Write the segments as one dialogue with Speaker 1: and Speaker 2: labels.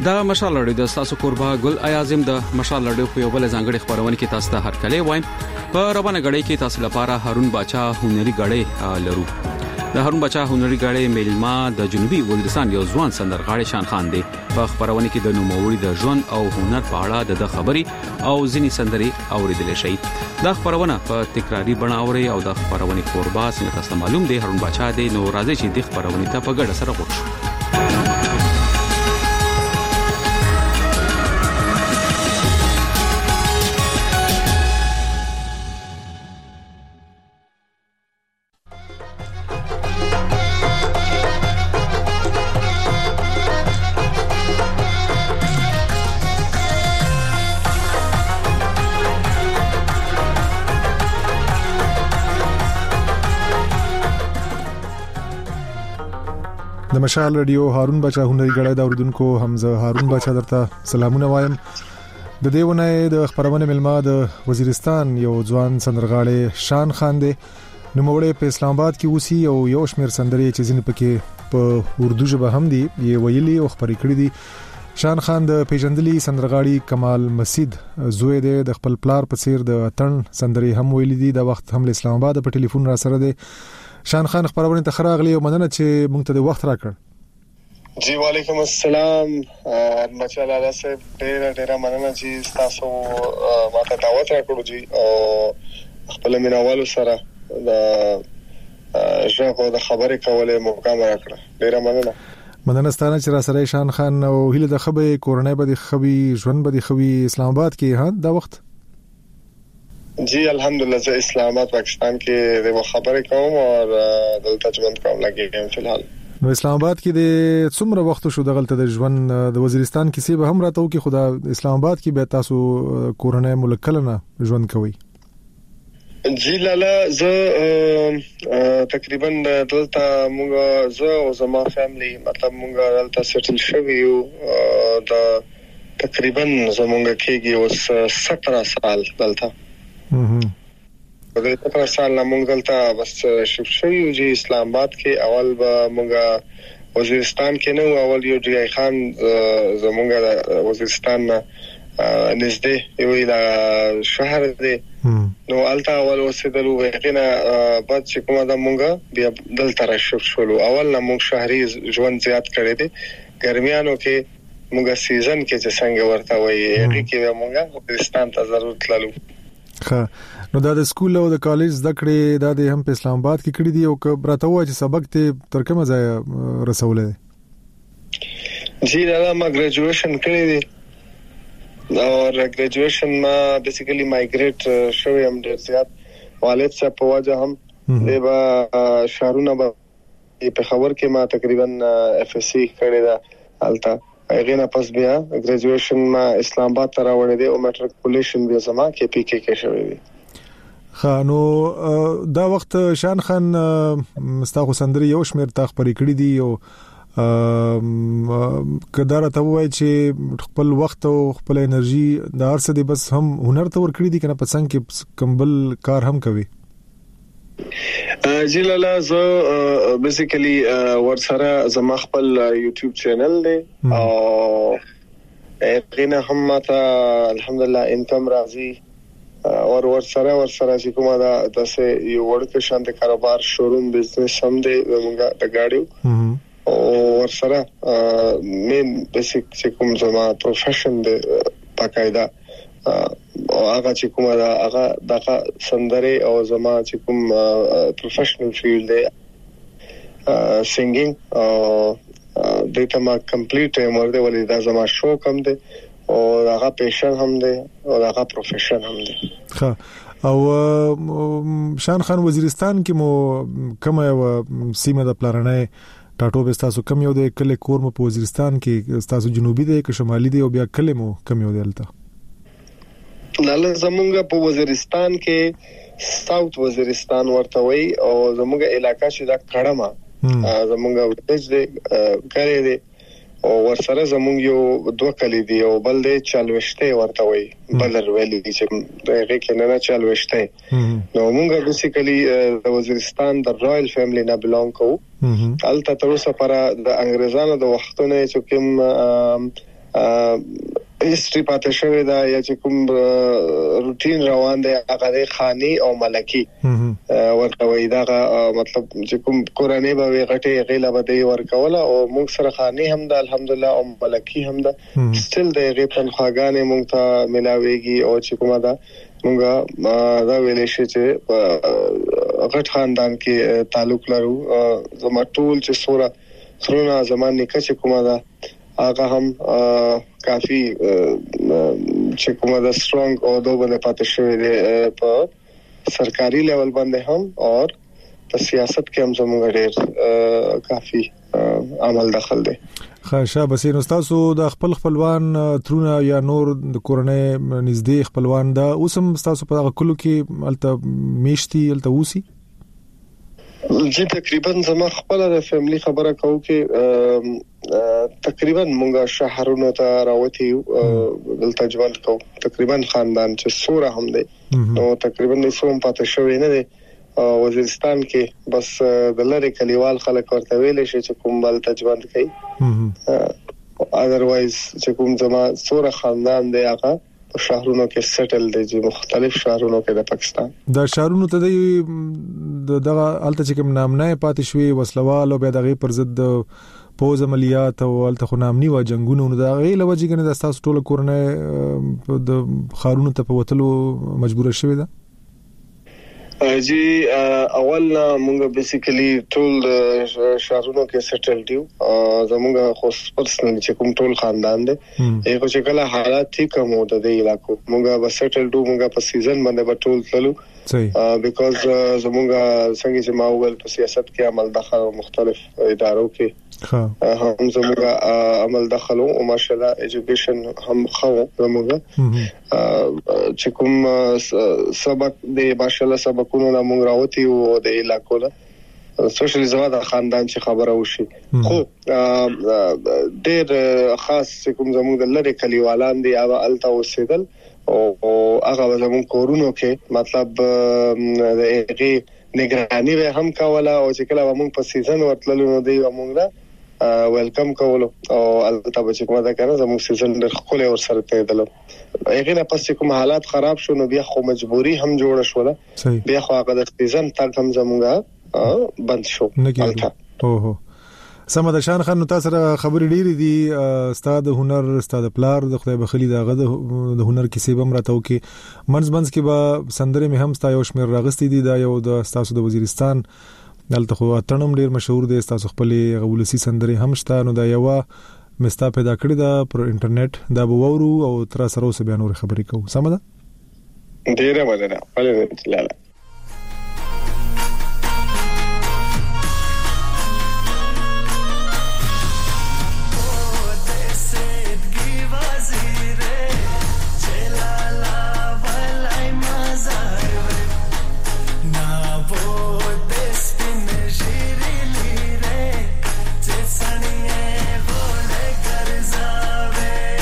Speaker 1: دا مشال لړۍ د تاسو قربا ګل اعظم د مشال لړۍ په یو بل ځانګړي خبرونه کې تاسو ته هرکلی وایم. په ربانه غړۍ کې تاسو لپاره هارون باچا هنري غړۍ لرو. د هارون باچا هنري غړۍ میلما د جنوبي وزیرستان یو ځوان سندرغاړي شان خان دی. په خبرونه کې د نوموړي د ژوند او هنر په اړه د خبري او ځینی سندري اوریدل شي. دا خبرونه په تکراری بڼه اوري او د خبرونه قربا څنګه تاسو معلوم دی هارون باچا دی. نو راځي چې د خبرونه ته په ګډه سره وکړو.
Speaker 2: د مشال رادیو هارون باچا هنري غړای دا اوردونکو حمزه هارون باچا درته سلامونه وایم. د دیونه د خبرونه ملما د وزیرستان یو ځوان سندرغاړي شان خان دی. نو موړې په اسلام آباد کې اوسي او یو شمیر سندري چې ځین پکې په اردو ژبه هم دي یې ویلي او خبرې کړې دي. شان خان د پیژندلي سندرغاړي کمال مسید زوی دی. د خپل پلار په څیر د اتن سندري هم ویلي دي. د وخت هم اسلام آباد په ټلیفون را سره دی. شان خان خبرونه ته خراغلی او مننه چې موږ ته د وخت راکړ.
Speaker 3: جی وعلیکم السلام. ماشاءالله تاسو ډېر مننه چې تاسو ماته دعوت راکړو جی او خپل مینوالو سره د ژغه د خبرې کولې موقع راکړه. ډېر مننه ستانه چې را سره شان خان او هله د خبرې کورنۍ به د خبرې ژوند به د خبرې اسلام آباد کې ها دا وخت جی الحمدلله زه اسلام آباد پاکستان کې د خبرې کوم او دلته ژوند کوم لګیم فلحال. نو اسلام آباد کې د څومره وخت شو دغلته د ژوند د وزیرستان کې سی به هم راته کې خدا اسلام آباد کې به تاسو کورنۍ ملک کلنه ژوند کوي. جی لاله زه تقریبا دلته موږ زه او زما فیملی مطلب موږ دلته سیټل شوی یو د تقریبا زمونږ کېږي اوس 17 سال دلته. په دې 17 سال موږ دلته بس شپ شوی یو چې اسلام آباد کې اول به موږ وزیرستان کې نو اول یو ډی خان زمونږ وزیرستان نږدې یو شهر دی نو الته اول اوسېدلو وغیره بعد چې کومه د موږ بیا دلته راشف شولو. اول موږ شهري ژوند زیات کړی دی ګرمیانو کې موږ سیزن کې چې څنګه ورته وایي هغه کې موږ وزیرستان ته ضرورت لالو. ها نو دا د سکول او د کالج زده کړې دا د هم په اسلام آباد کې کړې دي او براته و چې سبق ته تر کومه ځای رسولې؟ جی دا ما ګریجویشن کړی دی او ګریجویشن ما بیسیکلی مایګریټ شوی هم ډیر زیات والد صاحب په وجه هم دیبا شهرونه په خبر کې ما تقریبا اف اس سی کړی دا التا غینا پس بیا ګریجویشن ما اسلام آباد ته راوړی دی او میټریکولیشن بیا زما کې پی کې کې شوی دی. خانو دا وخت شان خان مستاخو سندري یو شمیر تخبري کړی دی او کدار ته وای چې خپل وخت او خپل انرژي د ارسه دی بس هم هنر ته ور کړی دی کنه پسند کې کمبل کار هم کوي. جی لاله زه بیسیکلی ورسره زما خپل یوټیوب چینل دی او غینه هم ماته الحمدلله انکم راځي اور ورسره چې کومه دا داسې یو ورته شانت کاروبار شوروم بزنس هم دی موږ د گاډیو او ورسره مین بیسیک چې کوم زما پروفیشن دی باقاعده او هغه چې کومه دا هغه د سندري او زما چې کوم پروفیشنل فیلډ دی سنگینګ او دته ما کمپلیټ ورته ولې دا زما شو کم دی او هغه پیشن هم دی او هغه پروفیشن هم دی. ها او شان خان وزیرستان کې مو کومه سیمه د پلانې ټاټو به تاسو کم یو د کله کور مو په وزیرستان کې تاسو جنوبي دی که شمالي دی او بیا کله مو کم یو دلته؟ لاله زمونږ په وزیرستان کې ساوث وزیرستان ورته وي او زمونږ علاقہ چې دا کړما زمونږ ورتج دی کړی دی او ورسره زمونږ یو دوه کلی دی او بل دی چالوشته ورته وي بلر ویلي دی چې دغه کې نه چالوشته نو مونږ بیسیکلی د وزیرستان د رائل فیملی نه بلونګ کوو. البته تر اوسه پر د انګريزانو د وختونو چې کوم هیستوري پاتې شوی دا یا چې کوم روټین روان دی هغه خاني او ملکی ورکوي دا مطلب چې کوم قرآني به غټي غیله بده ورکوله او موږ سره خاني هم د الحمدلله او ملکی هم د سټیل د غیپن خاګانې موږ ته ملاويږي او چې کومه دا موږ دا ویلې شي چې غټ خاندان کې تعلق لرو زما ټول چې سورنا زمان نیکه چې کومه دا هغه هم کافی چې کومه دا سترونګ او دوبله پاتې شوی دی په سرکاري لیول باندې هم او په سیاست کې هم زموږ ډېر کافی عمل دخل دی.
Speaker 2: خاصه بسین استادو د خپلوان ترونه یا نور د کورنۍ نږدې خپلوان دا اوسم استادو په کلو کې الته میشتي الته وسی
Speaker 3: جی تقریبا زما خپل د فیملی خبره کوم کې تقریبا مونږه شهرونو ته راوتی دلته ژوند کوم تقریبا خاندان چې سوره هم دی نو تقریبا د سوم پاتې شوی نه دی وزیرستان کې بس د لری کلیوال خلک ورته ویل شي چې کوم بل تجوند کوي اذروایز چې کوم زما سوره خاندان دی هغه په شهرونو کې سټل دي چې مختلف شهرونو کې د پاکستان
Speaker 2: د شهرونو ته دغه الته چې کوم نامنه پاتې شوی وسلوال او به دغه پر ضد پوز عملیات او الته خنامني و جنگونو د غیله وجې کنه د تاسو ټول کورنۍ د خارونو ته په وتلو مجبور شوی ده
Speaker 3: جی اول مونږ بیسیکلی ټول شهرونو کې سټل دیو زموږ خو پرسنل چې کوم ټول خاندان دي یو چې کله حالات ټیک مو د دې علاقو مونږ به سټل دو مونږ په سیزن باندې به ټول تلو بیکاز زموږ څنګه چې ما ویل په سیاست کې عمل دخل مختلف ادارو کې هم زموږ عمل دخلو او ماشاءالله ایجوکیشن هم خو زموږ چې کوم سبق د ماشاءالله سبقونو موږ راوتی او د علاقو له سوشل زواده خاندان چې خبره وشي خو ډېر خاص کوم زموږ د لری کلیوالان دی او الته وسیدل او هغه زموږ کورونو کې مطلب دغه نگرانی به هم کوله او چې کله موږ په سیزن ورتللو نو دی موږ ویلکم کولو او البته چې کومه دا کنه زموږ سیزن د خپل ور سره تېدل هغه نه پس کوم حالات خراب شو نو بیا خو مجبوری هم جوړ شوله بیا خو هغه د سیزن تک هم زموږه بند شو
Speaker 2: اوه سمه د شان خان نو تاسو خبرې ډېری دي استاد هنر استاد پلار د خدای بخلی دغه د هنر کیسې بم راتاو کې منځ کې به سندره مې هم ستا یو شمیر راغستې دي دا یو د تاسو د وزیرستان دلته خو اتنم ډېر مشهور دي تاسو خپل غولسی سندره هم شته نو دا یو مستا پیدا کړی دا پر انټرنیټ دا به وورو او تر سره اوس بیا نور خبرې کوو سمه ده
Speaker 3: ډېره مننه لاله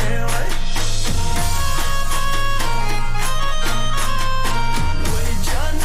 Speaker 4: John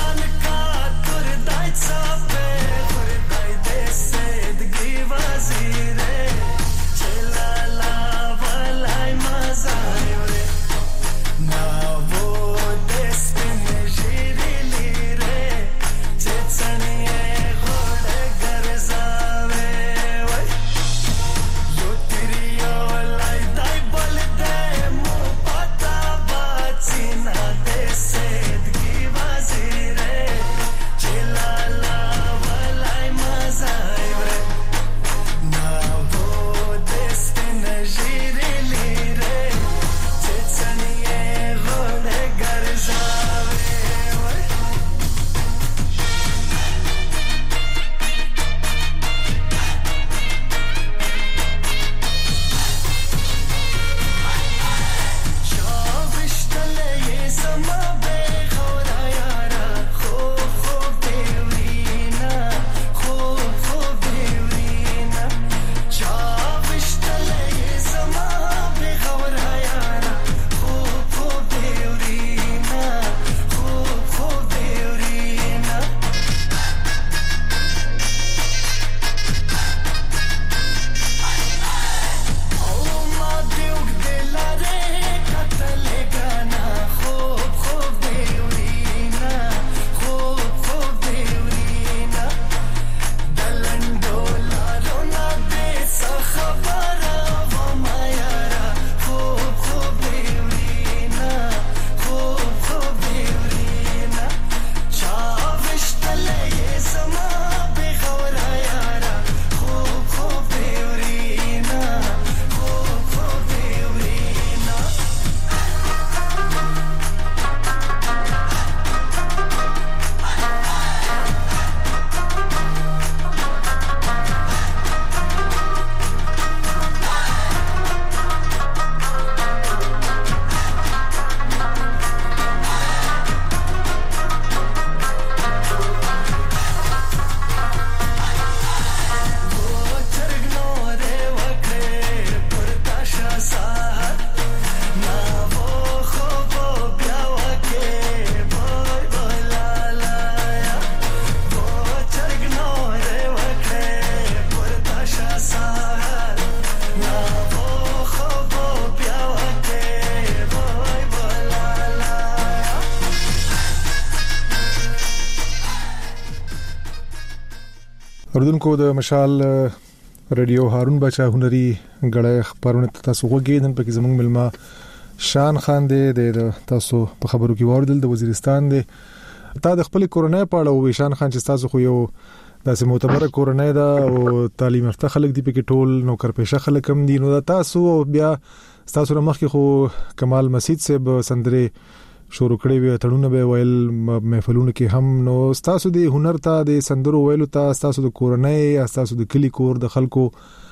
Speaker 2: اوردونکو د مشال رادیو هارون بچا هنري غړې خبرونه تاسو وګورئ پکې زموږ ملما شان خان د تاسو په خبرو کې وردل د وزیرستان دی تا د خپل کورنۍ په اړه وې شان خان چې تاسو خو یو داسې معتبره کورنۍ ده او تعلیم یافته خلک دی پکې ټول نوکر پیشه خلک هم دي نو تاسو بیا تاسو مخکې خو کمال مسجد صاحب سندره شروع کړی وي تړونه به ویل محفلونه کې هم نو تاسو د هنر ته د سندرو ویلو ته تاسو د کورنۍ تاسو د کلی کور د خلکو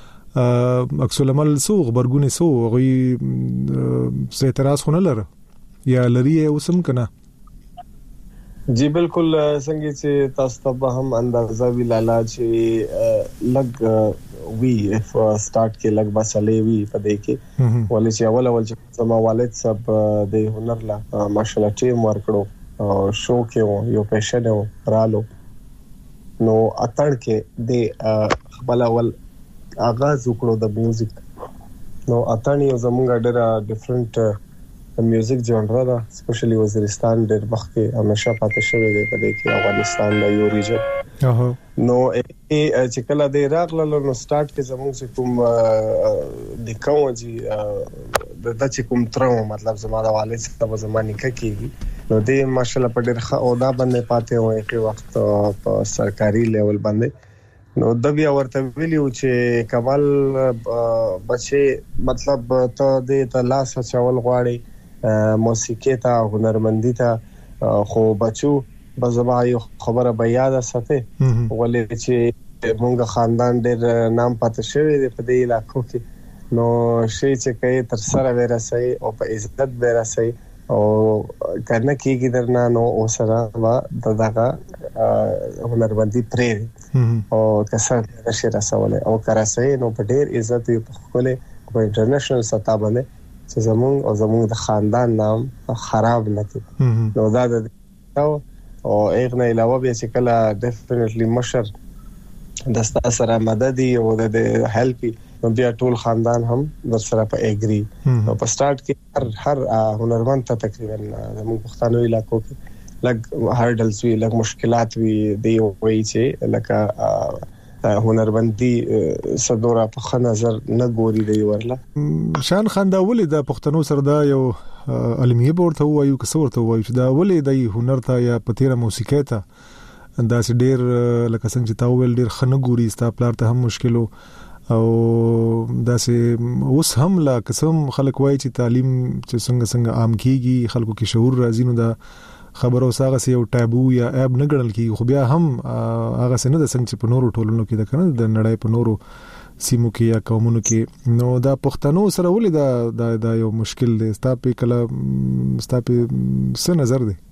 Speaker 2: عکس العمل سو خبرګونه سو غوي څه اعتراض خو نه لره یا لري اوسم کنه
Speaker 3: جی بالکل څنګه چې تاسو ته هم اندازه وی لاله چې لګ وی اف سٹارټ کې لګ بسلې وی په دې کې ولې چې اول چې زما والد صاحب د هنر لا ماشاءالله ټیم ورکړو او شو کې یو پیشن رالو نو اتړ کې د خپل اول آغاز وکړو د میوزیک نو اتړ یو زمونږ ډېر ډیفرنٹ میوزیک جانر دا سپیشلی وزیرستان ډېر مخکې همیشه پاتې شوی دی په دې کې افغانستان د یو ریجن نو چې کله د راغله نو سٹارټ کې زموږ کوم د کومجی د چې کوم ترو مطلب زما د والد صاحب زمانه کې نو د ماشاءالله په ډېر ښه اودا باندې پاتې وای کې وخت په سرکاري لیول باندې نو د بیا ورته ویلو چې کمال بچي مطلب ته د لاس چول غواړي موسیقي ته هنرمندي ته خو بچو بزما یو خبره بیا ده سته ولې چې موږ خاندان ډېر نام پاتې شوی دی په دې علاقو کې نو شي چې کوي تر سره ورسي او په عزت ورسي او کنه کېږي درنه نو اوسره وا دغه هنرمندي پرې او کسر نشي رسول او کراسي نو په ډېر عزت په خپل په انټرنیشنل سطح باندې چې زموږ د خاندان نام خراب نه کړي نو دا د او اغه علاوه به چې کله ډیفینټلی مشر د سره مدد او د هیلپ نو بیا ټول خاندان هم در سره په اګری او په سٹارټ کې هر هنرمند ته تقریبا زموږ پښتنو علاقو کې لګ هارډلز وی لګ مشکلات وی دی وی چې لکه هنرمندي صدورا په خ نظر نه ګوري دی ورله
Speaker 2: شان خان دا ولې د پښتنو سره دا یو علمي ورته وایو که څورته وایو چې دا ولې د هنر ته یا پتیره موسیقي ته انداز ډیر لکه څنګه چې تا ویل ډیر خنه ګوري ستا پلار ته هم مشکلو او داسې اوس هم لا قسم خلک وایي چې تعلیم چې څنګه عام کیږي خلکو کې شعور راځي نو دا خبرو ساغه یو ټابو یا عیب نه ګڼل کیږي خو بیا هم هغه څنګه د څنګه په نورو ټولنو کې د کنه د نړۍ په نورو سیمو کې یا قومونو کې نو دا پښتنو سره ولې دا یو مشکل دی ستاسو کله ستاسو څه نظر دی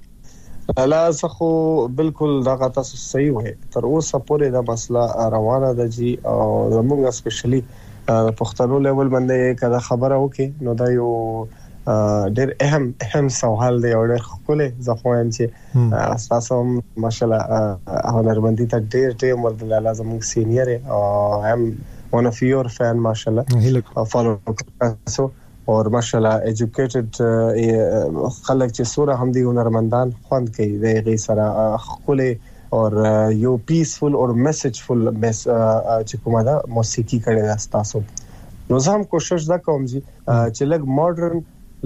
Speaker 3: لا زخو بالکل دا تاسو صحیح وای تر اوسه پورې دا مسله روانه ده جی او زموږ سپیشلی پښتنو لیول باندې کله خبره وکي نو دا یو ډېر اهم سوال دی او ډېر خپل ځخوایم چې اساسا ماشاءالله هنرمندي ته ډېر ورته لازم سینیئر او هم one of your fan ماشاءالله فالو تاسو او ماشاءالله ایجوکیټډ خلک چې سوره هم دي هنرمندان خوند کوي د غي سره خپل او یو پیسفل او میسجفل چې کومه دا موسیقي کړي تاسو نو زم کوشش دا کوم چې لګ ماډرن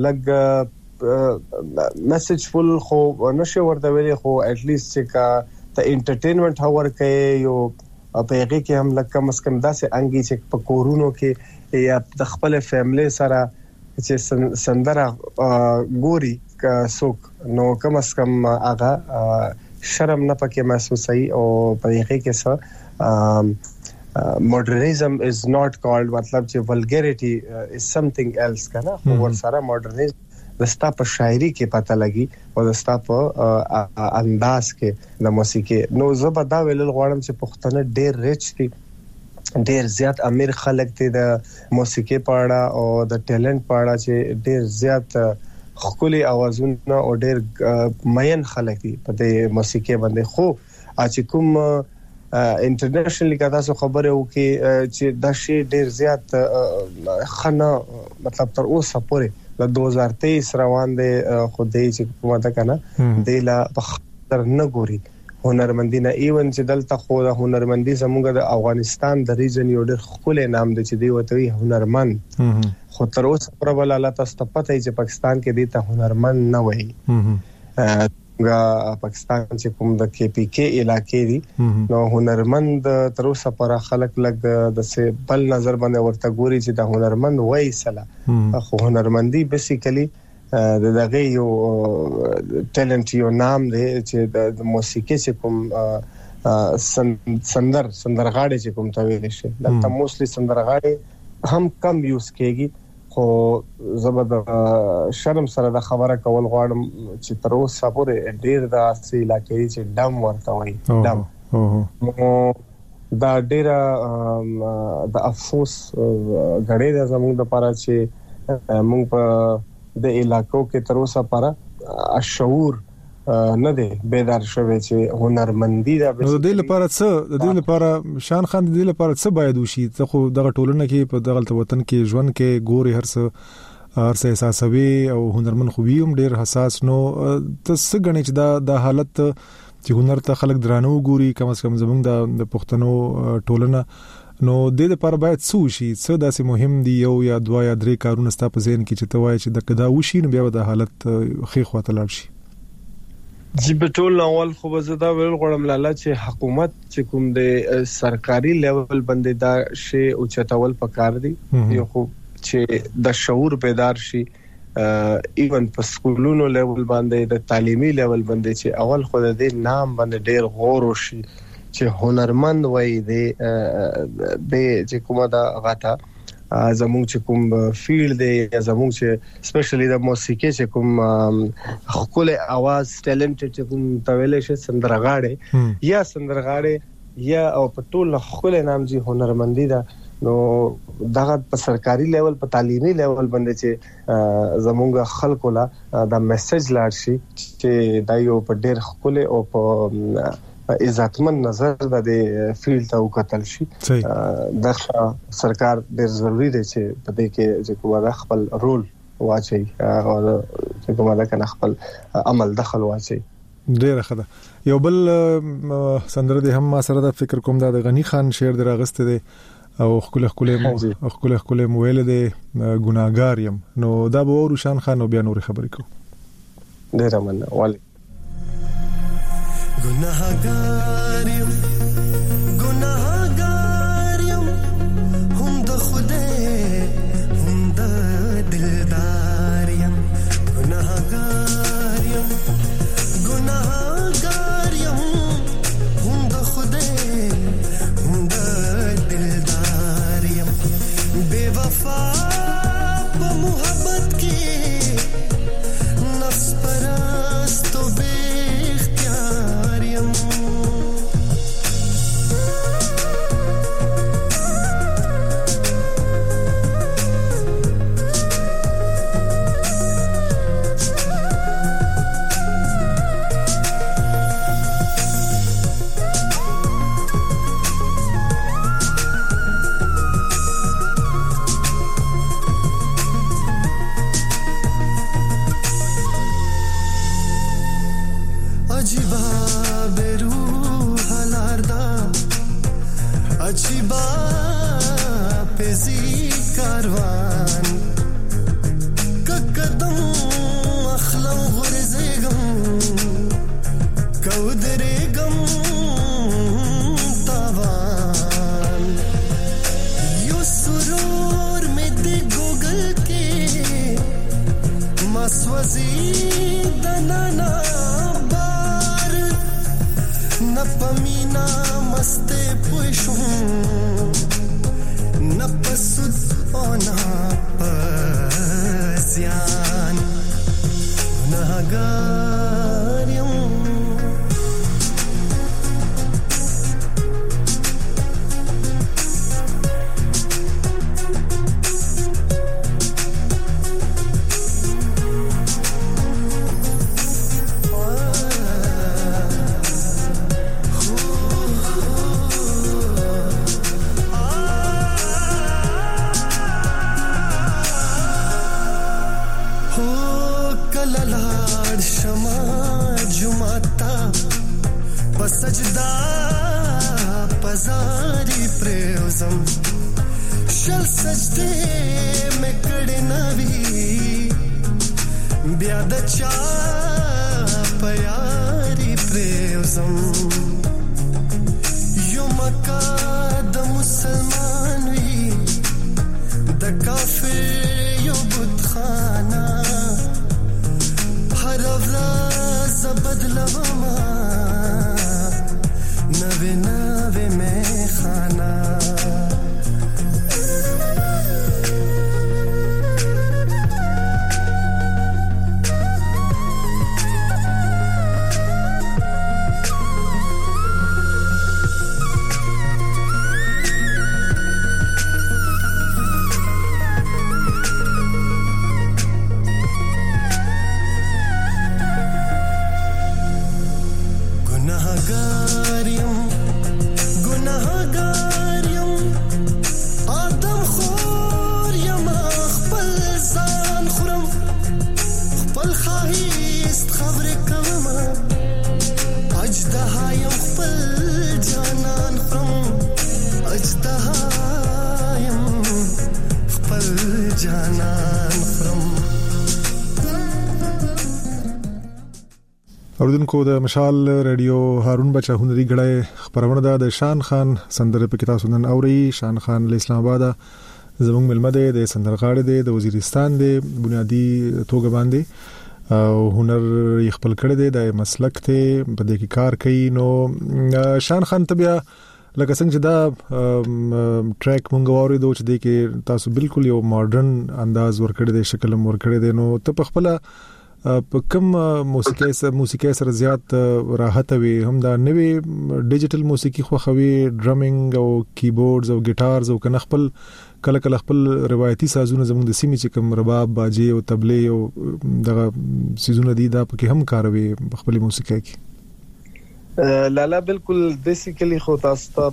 Speaker 3: لګ میسجفل خو نشه ورته ویلي خو اټ لیست چې کا ته انټرټینمنت هاور کوي یو په هغه کې هم لکه مسکم داسې انګي چې په کورونو کې یا د خپل فیملی سره چې سندره ګوري څوک نو کم اس کم هغه شرم نه پکې محسوسي او په هغه کې څه modernism is not called مطلب چې vulgarity is something else کنه خو ور سره modernism دستا په شاعري کې پته لګي او دستا په انداز کې د موسیقي نو زه به دا ویل غواړم چې پښتانه ډېر ریچ دي ډېر زیات امیر خلک دي د موسیقي په اړه او د ټیلنٹ په اړه چې ډېر زیات خولي اوازونه او ډېر مین خلک دي په د موسیقي باندې خو چې کوم انټرنیشنلی کا تاسو خبره وکي چې د شی ډیر زیات خنه مطلب تر اوسه پورې د 2023 روان دي خو دې چې کومه ده کنه د لا بختر نه ګوري هنرمندي نه ایون چې دلته خو د هنرمندي زموږ د افغانستان د ریجن یو ډېر خپل نام دی چې دی وته هنرمند خو تر اوسه پر بل الله تاسو ته پته چې پاکستان کې دی ته هنرمند نه وایي پاکستان چې کوم د کې پی کې علاقې دي نو هنرمند تر اوسه پر خلک لګ د څه بل نظر باندې ورته ګوري چې د هنرمند وایي سلا خو هنرمندي بیسیکلی دغه یو ټیلنټ یو نام دی چې د موسیقي چې کوم سندرغاړي چې کوم ته ویل شي لکه موسلی سندرغاړي هم کم یوز کېږي خو زبد شرم سره د خبره کول غواړم چې تر اوسه پورې ډیر د اصلي علاقې چې ډم ورته وایي ډم دا ډیر د افسوس غړې د زموږ د لپاره چې موږ په د علاقو کې تر اوسه لپاره شعور نه دی بیدار شوی چې هنرمندي دا
Speaker 2: د دې لپاره څه د دې لپاره شان خان د دې لپاره څه باید وشي ته خو دغه ټولنه کې په دغه وطن کې ژوند کې ګوري هر څه احساسوي او هنرمند خو هم ډیر حساس نو ته څه غنې چې دا حالت چې هنر ته خلک درانه وګوري کم از کم زمونږ د پښتنو ټولنه نو د دې لپاره باید څه وشي څه داسې مهم دي یو یا دوه یا درې کارونه ستا په ذهن کې چې ته وایې چې د کدا وشي نو بیا د حالت خې خواته لاړ شي
Speaker 3: جی بټول اول خو زدا ویل غوړم لاله چې حکومت چې کوم د سرکاري لیول باندې دا شی او چتاول پکار دي یو خو چې د شعور بیدار شي ایون په سکولونو لیول باندې د تعلیمي لیول باندې چې اول خو د نام باندې ډیر غور وشي چې هنرمند وای دی چې کومه دا غاټه زموږ چې کوم فیلډ دی زموږ چې سپیشلی د موسیقي چې کوم خپل आवाज ټیلنټ چې کوم تویل شي سندرغاړي یا سندرغاړي یا او په ټول خپل نام جی هنرمندي دا نو دغه په سرکاري لیول په تعلیمي لیول باندې چې زموږ خلکو لا دا میسج لاړ شي چې دا یو په ډېر خپل او په عزتمن نظر د فیلډ ته وکتل شي د سرکار ډېر ضروری دی چې په دې کې چې کومه خپل رول واچي او چې کومه کنه خپل عمل دخل واچي
Speaker 2: ډېر ښه ده یو بل سندره دې هم ما سره د فکر کوم د غنی خان شعر دراغسته دي او خپل مویل دي ګناګار يم نو دا به ورو شان خان او بیا نور خبرې کو
Speaker 3: ډېر مننه والي
Speaker 4: گناهگار یم هم د خدای هم د دلدار یم گناهگار یم هم د خدای هم د دلدار یم بے وفا په محبت کې نفس پرست و بے سجدا پزاری پریوزم شل سجده مکړه نوی بیا د چا پیاری پریوزم یو مکه د مسلمان وی د کافر یو بتخانه هر ورځ بدلوما نوې نوې میخانه
Speaker 2: اوردونکو د مشال رادیو هارون بچا هنري غړای خبرونه د شان خان سندره په کتاب سنن اوري شان خان له اسلام آباد زموږ ملمده د سندرغاړي د وزیرستان د بنیادی توګه باندې او هنر خپل کړی دی د مسلک ته په دې کې کار کوي نو شان خان تبیا لکه څنګه چې دا ټریک مونږ وریدو چې د کې تاسو بالکل یو ماډرن انداز ورکړی دی شکل ورکړی دی نو ته په خپل په کوم موسیقي سره زیات راحت وي هم دا نوې ډیجیټل موسیقي خو خوي ډرمینګ او کیبورډز او ګټارز او کنه خپل کله خپل روایتي سازونه زموږ د سیمې چې کوم رباب باجي او طبلې او دغه سيزونه دي دا پکې هم کاروي خپل موسیقي کې
Speaker 3: لالا بالکل بیسیکلی خو تاسو ته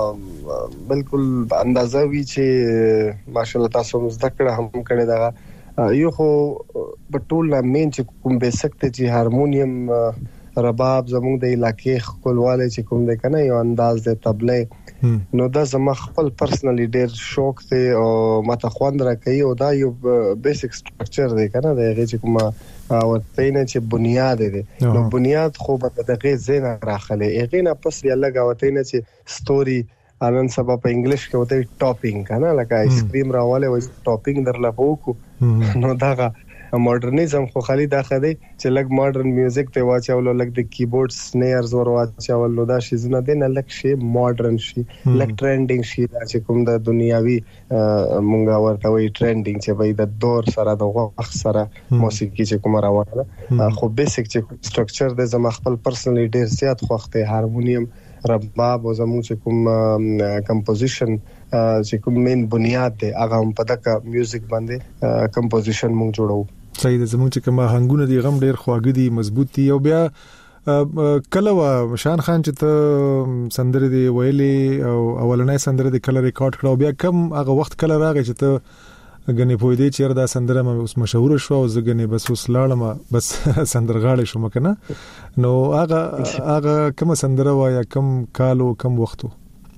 Speaker 3: بالکل اندازه وی چې ماشاءالله تاسو مزدکړه هم کړی دا یو خو په ټول مین چې کوم بیسک ته چې هارمونیم رباب زموږ د علاقې خپلواله چې کوم د کنه یو انداز د طبلې نو دا زما خپل پرسنلی ډیر شوق ته او ماته خوند راکړي او دا یو بیسیک سټرکچر دی کنه د هغه چې کوم ورته نه چې بنیاد دی نو بنیاد خو به دغه زین راخلي هغه نه پس دی الله غوته نه چې ستوري انن سبا په انګلیش کې وته ټاپینګ کنه لکه آیس کریم راواله وای ټاپینګ درلا پوکو نو دا ماډرنیزم خو خالي دا خدي چې لګ ماډرن میوزیک ته واچول لګ د کیبورډ سنیرز ور واچول نو دا شي زنه دین لګ شي ماډرن شي لګ ټرندینګ شي دا چې کوم د دنیاوي مونږه ورته وي ټرندینګ چې وای د دور سره د وخت سره موسیقي چې کوم راوړل خو بیسیک چې سټرکچر د زما خپل پرسنلی ډیر زیات خوخته هارمونیم رباب او زموږ چې کوم کمپوزیشن چې کوم مین بنیاد دی هغه په دغه میوزیک باندې کمپوزیشن موږ جوړو
Speaker 2: صحیح ده زموږ چې کوم هنګونه دي غم ډیر خواږه دي مضبوط دي او بیا کله شان خان چې ته سندره دی ویلي او اولنې سندره دی کله ریکارډ کړو بیا کم هغه وخت کله راغی چې ته غني پوي دي چې دا سندره مې اوس مشهور شو او زګنی بس اوس لاړم بس سندرغاړي شو مکنه نو هغه کوم سندره وایا کم کالو کم وختو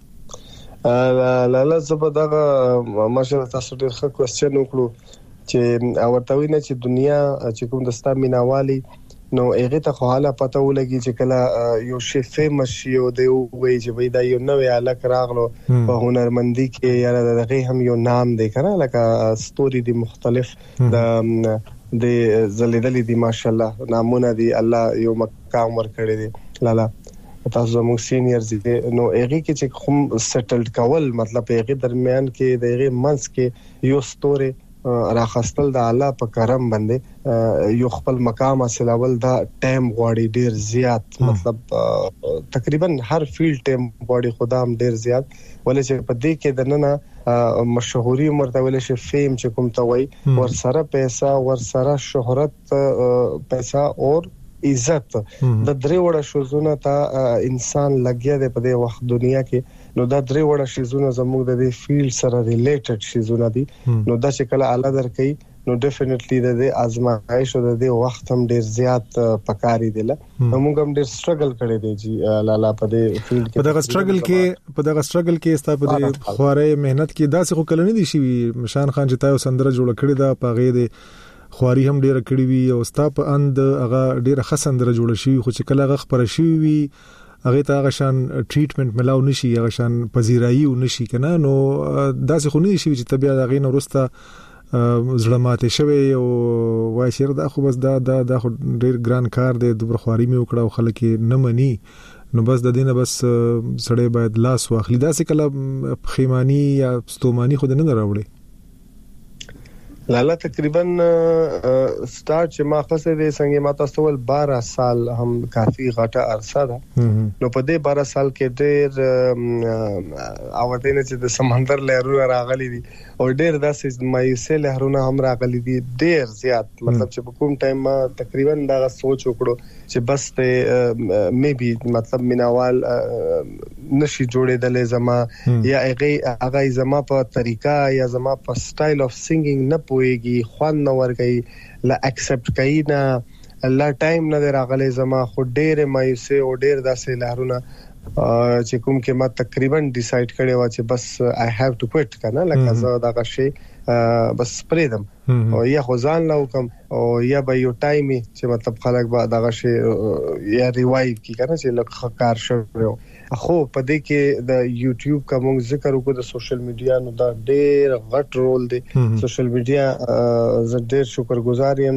Speaker 3: لاله زبدغه ماشاءالله تاسو ډیر ښه کوېسچن وکړو چې اورته ویني چې دنیا چې کوم دستا میناوالي نو هغه ته خو حاله پته ولګي چې کله یو شی فیمس شي او دی وایي چې وای دا یو نوې الک راغلو په هنرمندي کې یا دغه هم یو نام دی کنه لکه ستوري دي مختلف د زلیدلې دي ماشاءالله نامونه دي الله یو مقام ورکړي دي لاله تاسو زموږ سینیئرز دي نو هغه کې چې کوم سیټلډ کول مطلب هغه درمیان کې دغه منځ کې یو ستوري راخستل د الله په کرم باندې یو خپل مقام حاصلول دا ټایم غواړي ډیر زیات مطلب تقریبا هر فیلډ ټایم غواړي خدام ډیر زیات ولې چې په دې کې دنه مشهوري مرتبه شي فیم چې کوم ته وای ور سره پیسې ور سره شهرت پیسې او عزت د درې وړه شوزونه ته انسان لګیا دی په دې وخت دنیا کې نو دا درې وړه شوزونه زموږ د دې فیلډ سره ریلیټډ شوزونه دي نو دا چې کله اعلی درکې نو ډیفینټلی د دې آزمایش او د دې وخت هم ډیر زیات پکاري دی. موږ هم ډیر سټرګل کړی دی چې لالا په دې فیلډ کې. په دغه
Speaker 2: سټرګل کې ستاسو په خوارې مهنت کې داسې خو کله نه دي شي مشان خان چې تاسو سندره جوړ کړی دا پاغې دی خواري هم ډیر کړی وي او ستاسو په اند هغه ډیر خسندره جوړ شي خو چې کله هغه خبر شي وي هغه ته هغه شان ټریټمنټ ملاو نشي هغه شان پذیرایي نشي کنه نو داسې خو نه شي چې طبيعت هغه نو رسته زړه ماته شوی او وای شیر دا خو بس دا خو ډیر ګران کار دی د برخواري مې وکړه او خلک نه مني نو بس د دینه بس سړی باید لاس واخلي داسې کله خیمانی یا ستومانی خو نه راوړي.
Speaker 3: لالا تقریبا سٹارټ چې ما خاصه دي څنګه ما تاسو ول 12 سال هم کافي غټه عرصه ده نو په دې 12 سال کې ډېر اوردینه چې د سمندر لهرونه راغلي دي او ډېر داسې مایوسه لهرونه هم راغلي دي ډېر زیات مطلب چې په کوم ټایم ما تقریبا دا سوچ وکړو چې بس ته میبي مطلب میناوال نشي جوړېدل زما یا هغه زما په طریقه یا زما په سټایل اف سینګینګ نه پويږي خوان نو ورګي لا اکسپټ کینا لا ټایم نه راغلي زما خو ډېر مایوسه او ډېر داسې لهرونه چې کوم کې ما تقریبا ډیسایډ کړی و چې بس آی هاف ټو کوئټ کنه لکه زه دا غشي بس پریدم او یا خزان لا وکم او یا به یو ټایمي چې مطلب خلک به دا غشي یا ریوایو کی کنه چې لکه کار شو خو په دې کې د یوټیوب کوم ذکر وکړو د سوشل میډیا نو دا ډېر غټ رول دی سوشل میډیا زه ډېر شکرګزار یم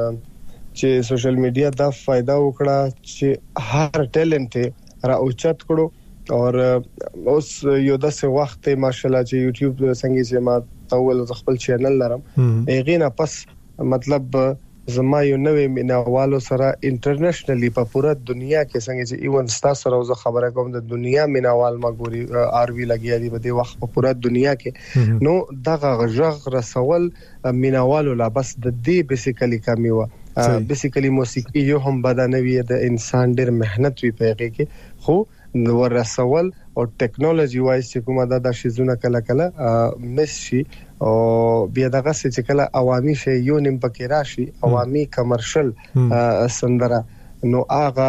Speaker 3: چې سوشل میډیا دا فائدہ وکړه چې هر ټیلنټ را اوچت کړو او اوس یو داسې وخت ماشاءالله چې یوټیوب څنګه چې ما اول خپل چینل لرم ایغه نه پس مطلب زما یو نوې میناوالو سره انټرنیشنلی په پوره دنیا کې څنګه چې ایون ستاسو سره زه خبره کوم د دنیا میناوال ما ګوري آر وی لګیا دی په دې وخت په پوره دنیا کې نو دغه غږ رسول میناوالو لا بس د دې بیسیکلی کمی و بیسیکلی موسیقي یو هم بدنوي د انسان ډېر مهنت وی پیږي کې خو ور رسول او ټیکنالوژي وایي چې کومه د شیزونه کله مشي او بیا دغه چې کله عوامي شي یو نیم پکې راشي عوامي کمرشل سندره نو هغه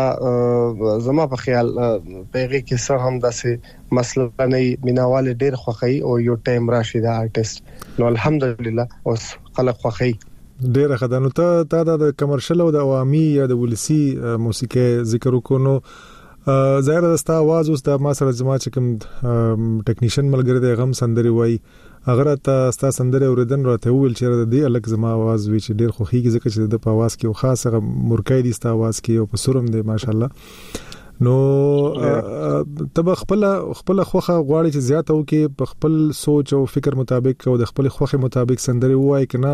Speaker 3: زما په خیال پیږي کې څه هم داسې مسله نه میناوال ډېر خوخي او یو ټایم راشي د آرټیست نو الحمدلله اوس خلک خوخي
Speaker 2: ډېر خدانو ته د کمرشل او د عوامي یا د ولسی موسیقي ذکر وکړو ظاهر دستا आवाज اوس د ما سره زما چې کوم ټیکنیشن ملګری دی غم سندري وای اگر ته ستا سندري اوریدن راته ویل چې د دې الګ زما आवाज وی چې ډېر خوخيږي ځکه چې د په आवाज کې خاصه مرکای دي ستا आवाज کې او په سرم دی ماشاءالله نو تب خپل خوخه غواړي چې زیاته او کې په خپل سوچ او فکر مطابق او د خپل خوخه مطابق سندري وای کنه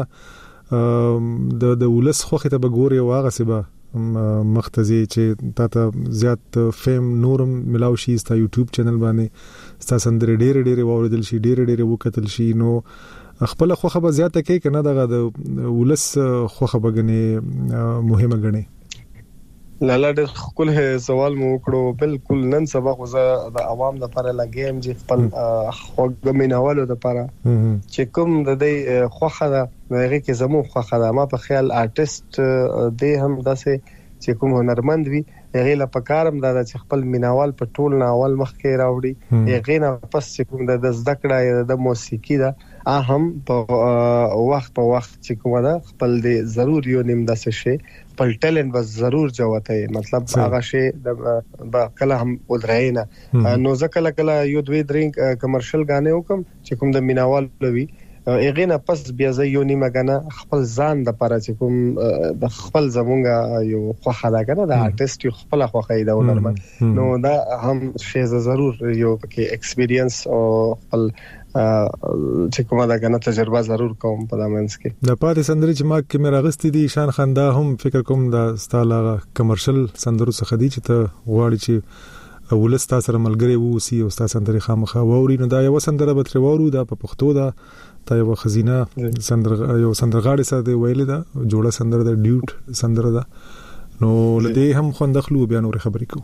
Speaker 2: د ولس خوخه ته بګوري او هغه سبا مختزي چې تاسو زیات فیم نورم ملاو شي ستا یوټیوب چینل باندې تاسو سندري ډېر ووردل شي ډېر وکتل شي نو خپل خوخه به زیاته کې کنه دغه د ولس خوخه بګنه مهمه غني
Speaker 3: لالا ډېر خپل سوال مو وکړو بالکل نن سبا خو د عوام لپاره لګیم چې خپل خوګمیناولو لپاره چې کوم د دې خوخه هغه کې زمو خوخه ما په خیال آرټیست دې هم داسې چې کوم هنرمند وي هغه لا پکارم دا چې خپل میناوال په ټول ناول مخ کې راوړي هغه نه پس چې کوم د زدکړه د موسیقي دا هم په وخت چې کوم دا خپل دې ضرور یو نیم داسې شي خپل ټیلنټ بس ضرور جوته مطلب هغه شی د کله هم ودراینا نو ځکه کله یو دوی درینګ کمرشل غانې وکم چې کوم د میناوال لوي اغه نه پس بیا زه یو نیمه غنه خپل ځان د پاره چې کوم د خپل زمونږه یو خوخه دا کنه د آرټیست یو خپل خوخه دی ونرمن نو دا هم شی ضرور یو کې ایکسپیرینس او خپل چې کومه دا کنه تجربه ضرور کوم په دامنس کې
Speaker 2: د پاتې سندري چې ما کې مې راغستې دي شان خندا هم فکر کوم د ستاله کمرشل سندرو څخه دي چې ته غواړي چې ولستا سره ملګری وو سی او ستاسو سندري خامخا ووري نو دا یو سندره به تر وورو دا په پښتو دا تا یو خزینه یو سندرغاړي سره دی ویل دا جوړه سندره د ډیوټ سندره دا نو لدی هم خوندخلو بیا نور خبرې کو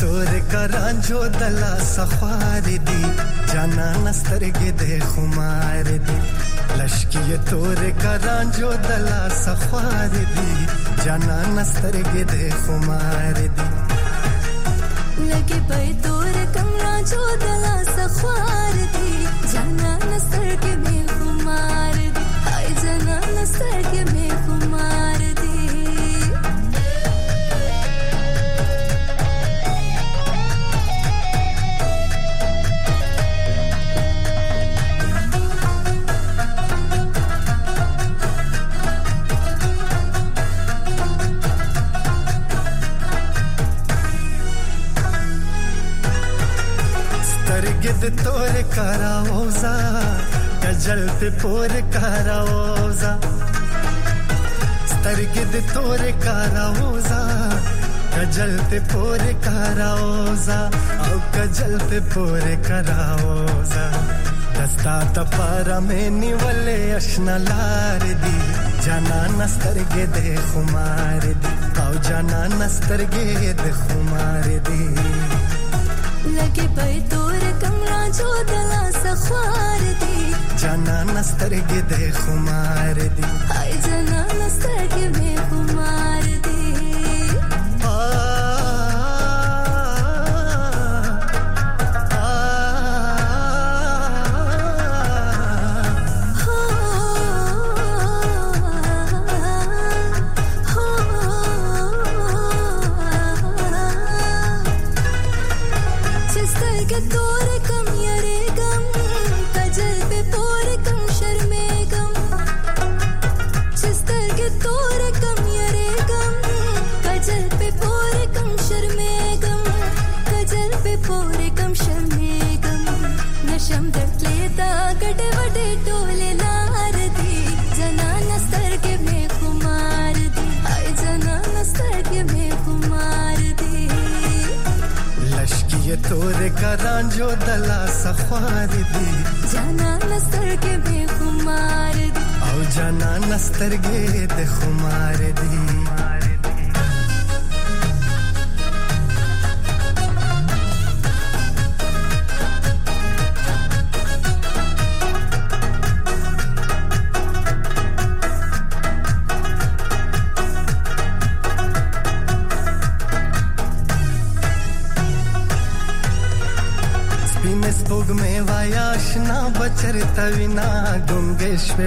Speaker 4: تور کرانجو دلا سخوار دی جانا نسترګې د خمار دی لشکی تور کرانجو دلا سخوار دی جانا نسترګې د خمار دی
Speaker 5: لګي په تور کرانجو دلا سخوار دی جانا نسترګې د خمار دی هاي جانا نسترګې د خمار دی
Speaker 4: سترګې د تور کاراوزا کجل په پور کاراوزا سترګې د تور کاراوزا کجل په پور کاراوزا او کجل په پور کاراوزا دستا ته پارا مې نیولې آشنا لار دی جانا نسترګې د خمار دی او جانا نسترګې د خمار دی
Speaker 5: لګي په تور کرانجو دلا سخوار دی
Speaker 4: جانا نسترګې د خمار دی
Speaker 5: هاي جانا نسترګې د خمار دی नशम दटलेता गडे वडे टोले लार दी जना नस्तर के में कुमार दी हाय जना नस्तर के में कुमार दी
Speaker 4: लश्की तोर करांजो दला सखवार दी
Speaker 5: जना नस्तर के में कुमार दी
Speaker 4: औ जना नस्तर के दे खुमार दी स्पोग में वायाशना बचरता विना गुंगेश्वे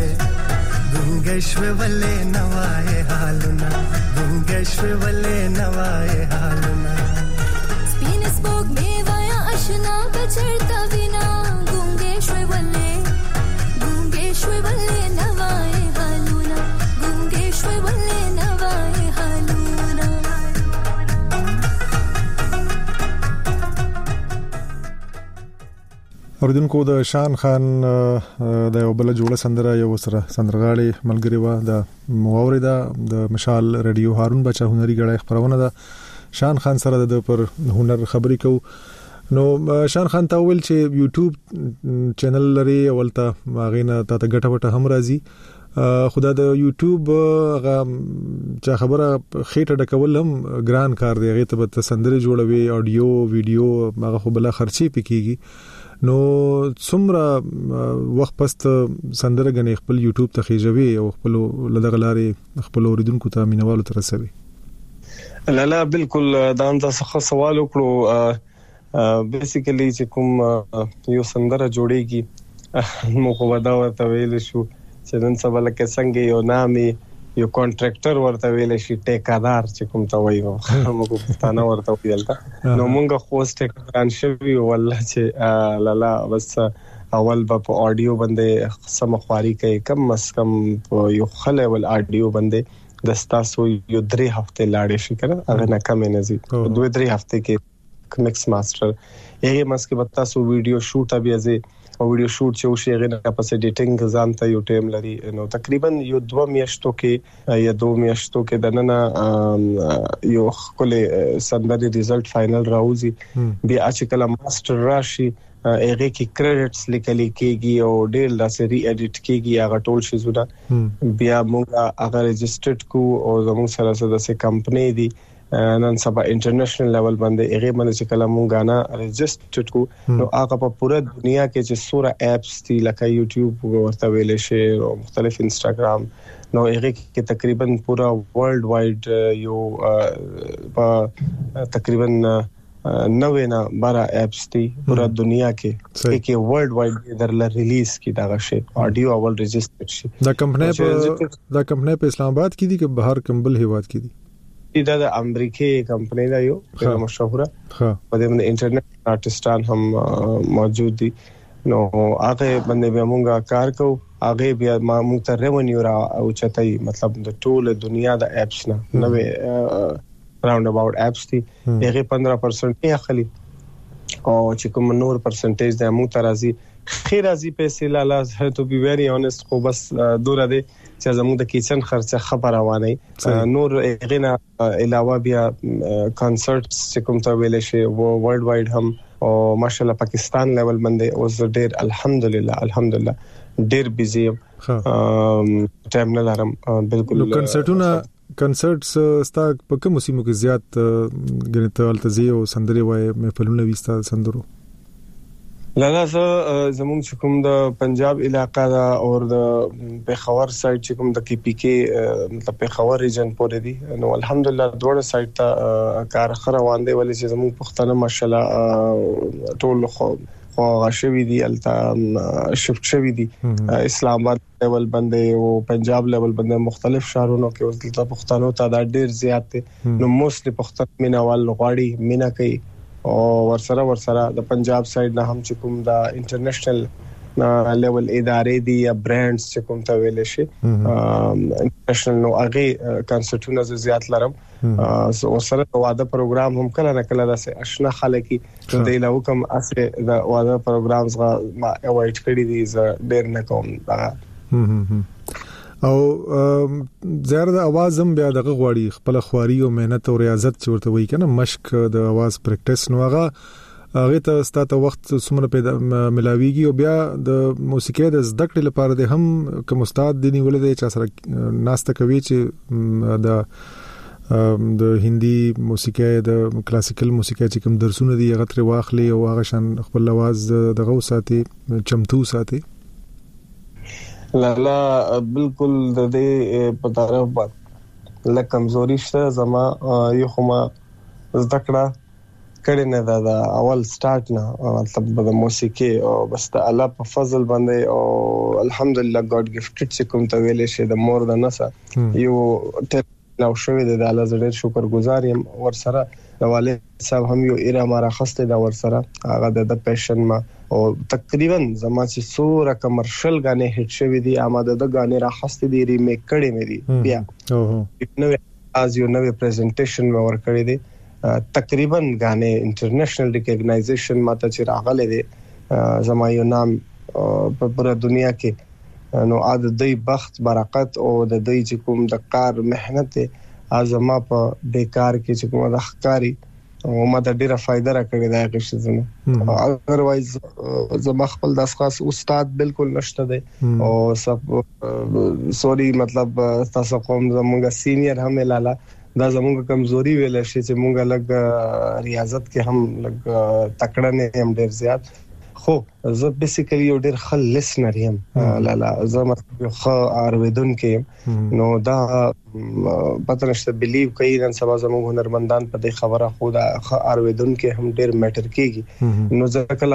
Speaker 4: वले नवाए हालुना गुंगेश्वे वले नवाए हालुना
Speaker 5: स्पिन स्पोग में वायाशना बचरता विना गुंगेश्वे वले नवाए हालुना गुंगेश्वे वले नवाए हालुना
Speaker 2: اوریدونکو د شان خان د یو بل جوړه سندره یو سره سندرغاړي ملګری و د موریدا د مشال رادیو هارون بچا هنري غړای خبرونه ده شان خان سره د پر هنر خبري کو نو شان خان ته ویل چې یوټیوب چینل لري ولته ماغینه ته ګټه وټه هم راځي خدا د یوټیوب غا چا خبره خېټه ډکول هم ګران کار دی هغه ته سندره جوړوي اډیو ویډیو هغه خو بل خرچي پکېږي نو څومره وخت پست سندره غني خپل یوټیوب ته خېجوي او خپل لدغلاري خپل اوریدونکو ته مینوالو ترسوي
Speaker 3: لا بالکل دا تاسو سوال وکړو بیسیکلی چې کوم یو سندره جوړيږي مو خو دا ورته ویل شو چې نن سبا لکه څنګه یو نامي یو کانټراکټر ورته ویل شي ټیکادار چې کوم ته وایو موږ پښتانه ورته ویلتا نو موږ خو ټیکادار شوی والله چې لالا بس اول په اډیو باندې سمخواري کوي کم اس کم یو خله ول اډیو باندې دستاسو یو 3 هفته لاړې شي کنه هغه نه کم نه زی 2-3 هفته کې مکس ماستر یې مسکه بتاسو ویډیو شوټ ابي ازي او ویډیو شوټ چې وشي غیر په ایډیټینګ ځان ته یو ټیم لري نو تقریبا یو 2 میاشتو کې یا 2 میاشتو کې دنه یو خپل سندري ریزلټ فائنل راوځي بیا چې کله ماستر راشي هغه کې کریډټس لیکل کېږي او ډېر لاسه ری ایډیټ کېږي هغه ټول شي زونه بیا موږ هغه ريجسترډ کو او زموږ سره د کمپنی دی نن سبا انټرنیشنل لیول باندې هغه باندې چې کله مونږ غانا ريجستر کو نو هغه په پوره دنیا کې چې سوره اپس دي لکه یوټیوب ورته ویل شي او مختلف انستګرام نو هغه کې تقریبا پورا ورلد وایډ یو په تقریبا 90 نه 12 اپس دي پورا دنیا کې کې ورلد وایډ درل ریلیز کی دا شي اډیو اول ريجستر شي
Speaker 2: دا کمپنی په اسلام آباد کې دي که بهر کمبل هیواد کې دي
Speaker 3: دا د امریکای کمپنی دا یو مشهوره په دې باندې انټرنیټ آرټستان هم موجود دي نو هغه باندې به موږ کار کوو هغه بیا موږ ته ریونیو را او چتای مطلب د ټول دنیا د اپس نه نوې راوند اباوت اپس دي هغه 15% یې اخلي او چې کوم نور پرسنټیج د موږ ته راځي خیر راځي پیسې لاله تو بي ویری اونست خو بس دوره دي چې زموږ د کیچن خرچه خبر روانه نور غینا علاوه بیا کانسرټس چې کوم ته ویل شي و ورلد وایډ هم او ماشاءالله پاکستان لیول باندې اوس ډیر الحمدلله ډیر بيزي ټایم نه لرم بالکل
Speaker 2: کنسرټس ستا په کوم موسمو کې زیات غنته التزي او سندري وای محفلونه وستا سندرو
Speaker 3: لاله زموږ چې کوم د پنجاب علاقہ دا او د پیښور سایډ چې کوم د کی پی کې مطلب پیښور ریجن پورې دي نو الحمدلله دوه سایډ ته کار روان دي ولې چې زموږ پښتانه ماشاءالله ټول خو غشوي دي الته شفت شوي دي اسلام آباد لیول باندې او پنجاب لیول باندې مختلف شهرونو کې اوس د پښتنو تعداد ډیر زیات دي نو موستلی پښتون مینوال غواړي مینا کوي او ورسره د پنجاب سایډ نه هم چې کوم دا انټرنیشنل لیول ادارې دي یا برانډز چې کوم ته ویل شي انټرنیشنل نو هغه کانسرټونه زیات لرم او سره واده پروګرام هم کله نه کله داسې آشنا خلک چې د علاوه کوم اسره د واده پروګرامز ما اوایډ کړی دي ز ډیر نه کوم
Speaker 2: او زیات د आवाज هم بیا دغه غواړي خپل خواري او مهنت او ریاضت چې ورته وایي کنه مشق د आवाज پریکټیس نو هغه ته ستاسو وخت څومره پیدا ملاويږي او بیا د موسیقي د زده کړې لپاره د هم کوم استاد دی نیولې د چا سره ناسته کوي چې د هندي موسیقي د کلاسیکل موسیقي چې کوم درسونه دي هغه تر واخلي او هغه شان خپل आवाज دغه ساتي چمتو ساتي
Speaker 3: لا بالکل د دې په طرف باندې له کمزوري شته زما یو خما زدکړه کړي نه دا اول سٹارټ نه مطلب د موسیقي او بس د الله په فضل باندې او الحمدلله ګاډ گیفټډ چې کوم ته ویلې شه د مور د نسا یو نو شوی د الله زړه شکر گزار یم ورسره د والد صاحب هم یو ایرا ما راخسته دا ورسره هغه د پیشن ما او تقریبا زما چې سوره کمرشل غانې هټ شوی دي آماده د غانې راخسته دي ریمیک کړي مې دي بیا نو از یو نو پریزنټیشن مې ور کړی دي تقریبا غانې انټرنیشنل ریکګنایزیشن ماته چې راغله دي زما یو نام په پوره دنیا کې نو د دې بخت برکت او د دې چې کوم د کار مهنت ازما په بیکار کې چې کوم د ښکاری او ما د ډیره فائدہ را کړی دا غشتنه اذروایز زما خپل د خاص استاد بالکل نشته دی او سب سوري مطلب تاسو کوم زموږ سینیئر هم لاله دا زموږ کمزوري ویل شي چې موږ لګ ریاضت کې هم لګ تکړه نه هم ډیر زیات خو زه بیسیکلی یو ډیر خل لیسنر یم لاله زه مطلب خو ارویدون کې نو دا پاترشته بیلیو کوي نن سبا زموږ هنرمندان په دې خبره خو دا ارویدون کې هم ډیر میټر کیږي نو ځکه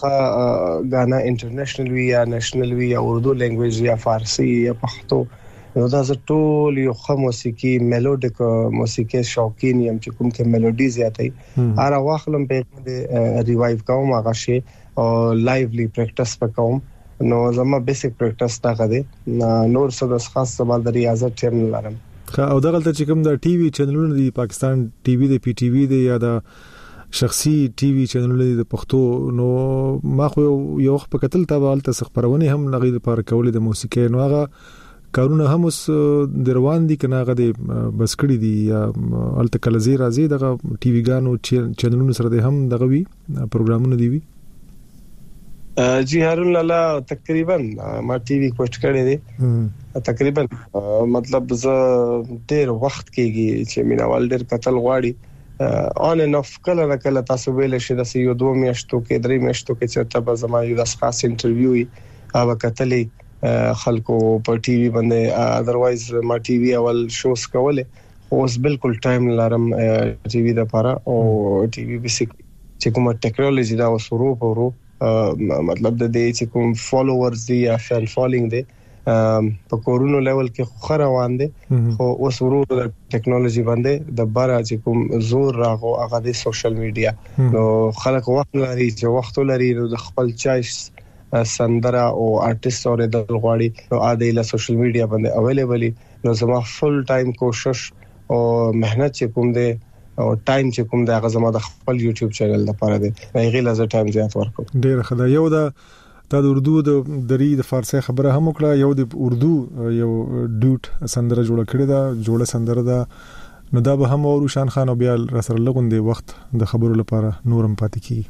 Speaker 3: غانا انټرنیشنل وی یا نېشنل وی یا اردو لینګویج یا فارسی یا پښتو نو دا زه ټول یو خو موسیقي میلوډیک موسیقي شوقین یم چې کوم کې میلوډي زیاتې اره واخلم په ریوایو کوم هغه شی او لایولی پریکټیس وکوم نو زما بیسیک پریکټیس تا غدي نور څه د خاص سبا د ریاضت ټیم لرم
Speaker 2: او دغه چې کوم د ټي وي چینلونه دي پاکستان ټي وي د پی ټي وي دی یا د شخصي ټي وي چینلونه د پښتو نو ما خو یو وخت په قتل تابعال ته خبرونه هم لغې لپاره کولې د موسیقي نو هغه کارونه هم اوس دروان دي کنه هغه د بس کړی دي یا التکلزي راځي دغه ټي وي ګانو چینلونو سره هم دغه وی پروګرامونه دی وی
Speaker 3: جی هارون لالا تقریبا ما ټي وي کوشش کړی دی تقریبا مطلب زه ډېر وخت کېږي چې مینوال ډېر قتل غواړي اون ان اف کله کله تاسو ویل شي د یو 2 میاشتو کې 3 میاشتو کې چې تاسو زما یو د خاص انټرویو او کتلې خلکو په ټي وي باندې اذروایز ما ټي وي اول شوز کوله اوس بالکل ټایم لرم ټي وي د لپاره او ټي وي بیسیک چې کومه ټیکنالوژي دا وسورو پورو مطلب د دې چې کوم فالوورز دي یا فان فالوینګ دي په کورونو لیول کې خو روان دي خو اوس ورو د ټیکنالوژي باندې د بارا چې کوم زور راغو هغه د سوشل میډیا نو خلک وخت لري چې وخت لري د خپل چایس سندره او ارتست اور د غواړي نو اده له سوشل میډیا باندې اویلیبل نو زما فل ټایم کوشش او مهنت چې کوم دي او ټایم چې کوم دا غزما د خپل یوټیوب چینل لپاره دی هغه لازم ټایم زیات ورکوم
Speaker 2: ډیر خدای یو د اردو د دری د فارسی خبره هم وکړه یو د اردو یو ډوټ سندره جوړ کړی دا جوړه سندره دا نو دا به هم اورو شان خان او بیا را سره لګوندې وخت د خبرو لپاره نورم پاتې کی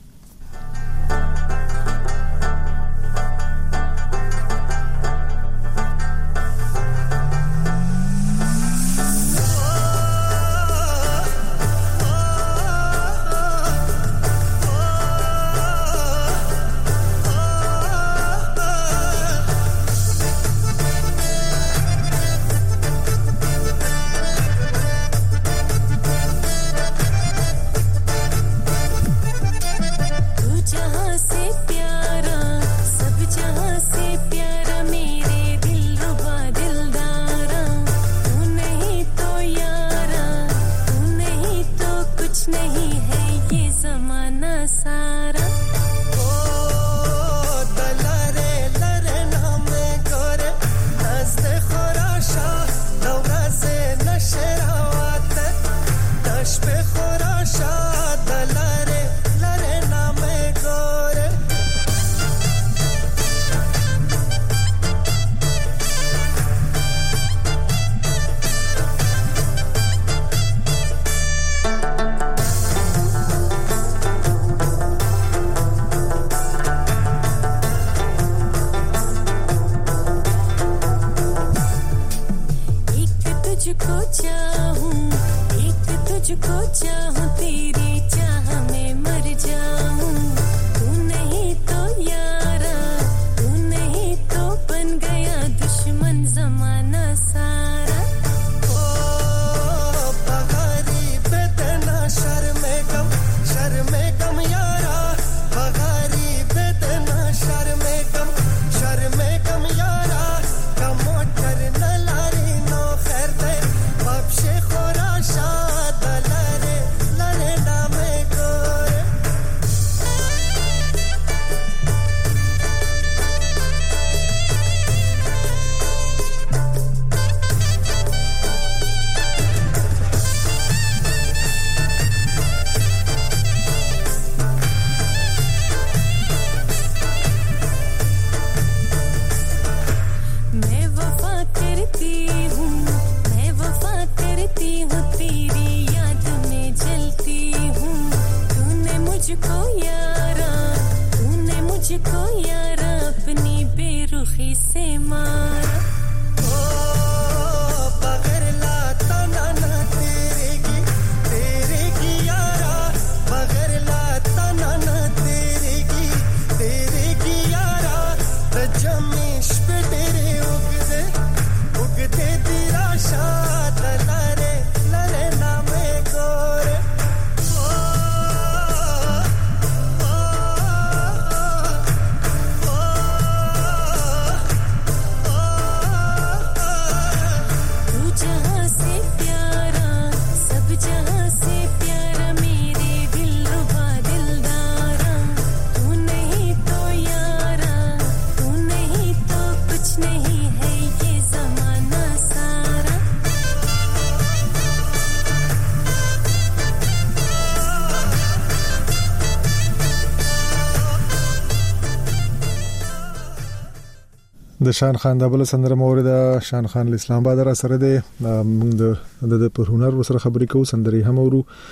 Speaker 2: د شان خان د بل سندره مورد شان خان اسلام آباد را سره ده موږ د پر هنر وسره خبرې کوو سندري هم ورو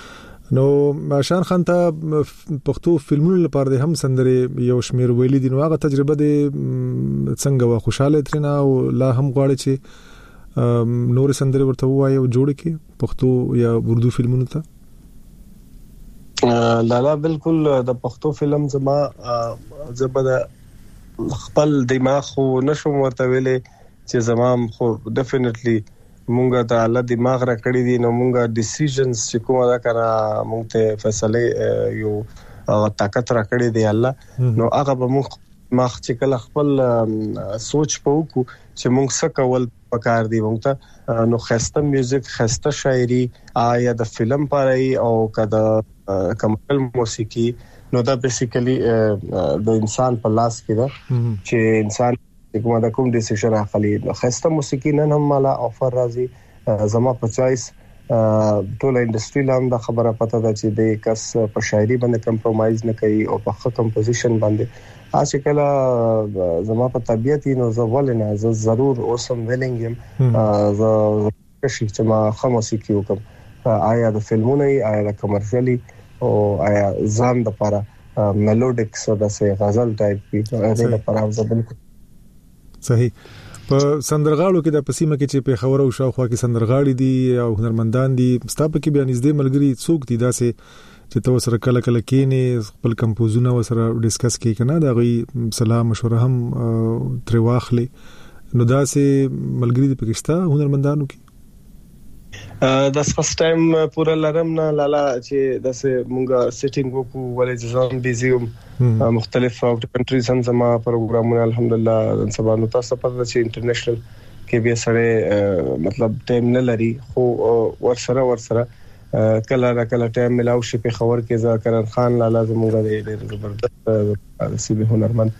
Speaker 2: نو شان خان ته پښتو فلمونو لپاره د هم سندره یو شمیر ویلي دي، نو هغه تجربه د څنګه وا خوشاله ترنه او لا هم غواړي چې نور سندره ورته وایي او جوړ کړي پښتو یا اردو فلمونو ته؟
Speaker 3: لالا بالکل د پښتو فلم زما زبده خپل دماغ خو نشم ورته ویلې چې زمام خو ډیفینټلی مونږه ته الله دماغ را کړی دي، نو مونږه ډیسیژنز چې کومه دا کنه مونږ ته فیصله یو طاقت را کړی دی الله، نو هغه به مونږ مخ چې کله خپل سوچ پوکو چې مونږ څه کول پکار دی مونږ ته، نو خسته میوزیک، خسته شاعري یا د فلم پاره او کدا کمرشل موسیقي، نو دا بیسیکلی د انسان په لاس کې ده چې انسان کومه د کوم ډیسیژن اخلي. خسته موسیقي نن هم مالا افر راځي زما په چويس ټول انډستری لام دا خبره پته ده چې د کس په شاعري باندې کمپرمایز نه کوي او په خط کمپوزیشن باندې اسی کله زما په طبيعت نو زه ولنه زه ضرور اوسم ویلنګم زه چې ما خمو موسیقي وکم آیا د فلمونو آیا د کمرشلي او آیا ځان د لپاره میلوډیک سو د سه غزل ټایپ کې د لپاره زه بالکل
Speaker 2: صحیح. په سندرغاړو کې د پسیمه کې چې په خبرو شاوخوا کې سندرغاړي دي او هنرمندان دي، ستاسو کې بیا نږدې ملګری څوک دي داسې چې تاسو سره کله کله کېنه خپل کمپوزونه وسره ډیسکس کوي کنه، دا غي صلاح مشوره هم تر واخلي، نو داسې ملګری د پاکستان هنرمندانو کې
Speaker 3: د فرست ټایم پورا لرم نه لالا چې داسې مونږه سیټینګ وکړو ولې ځان بيزي مختلف اوټ کنټریز هم زما پروګرامونه الحمدلله سبحان تاسو په چې انټرنیشنل کې به سره مطلب ټایم نه لري، خو ورسره کله ټایم ملاو شي په خبر کې ذکر خان لالا زموږه ډېر زبردست سیبه هنرمند